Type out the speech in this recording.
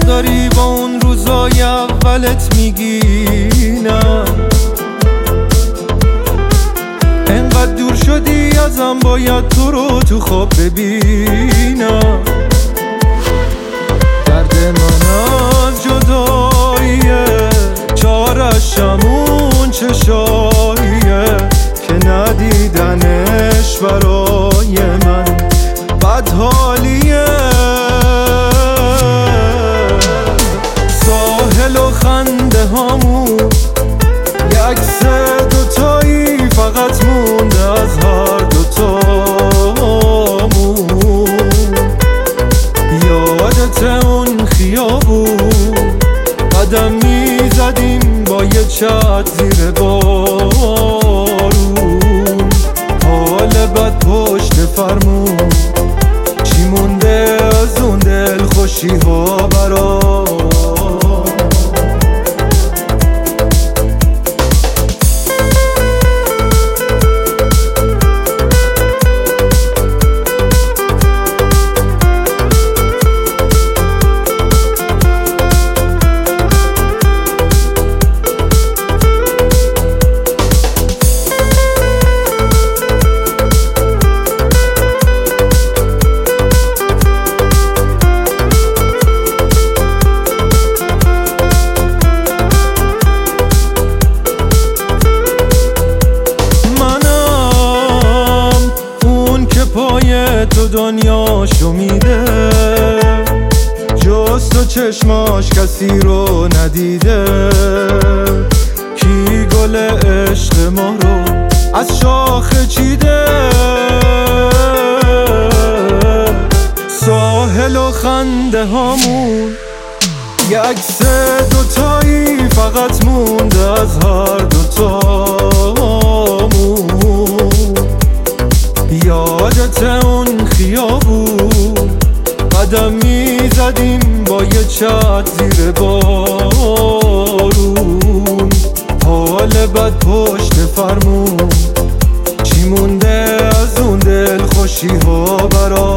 داری با اون روزای اولت میگینم، انقدر دور شدی ازم باید تو رو تو خواب ببینم. درد من از جداییه، چارشم اون چشاییه که ندیدنش برای من بد حالیه. ساحل و خنده هامون یکس دوتایی فقط مونده از هر دوتامون. یادت اون خیابون قدم میزدیم با یه چت زیر بارون، حال بد پشت فرمون، چی مونده از اون دل خوشی ها برام. تو دنیاشو میده، جز تو چشماش کسی رو ندیده. کی گل عشق ما رو از شاخه چیده؟ ساحل و خنده هامون یکس دوتایی فقط مونده از هر دوتامون. یادت اون خیابون قدم میزدیم با یه چت زیر بارون، حال بد پشت فرمون، چی مونده از اون دل خوشی ها برام.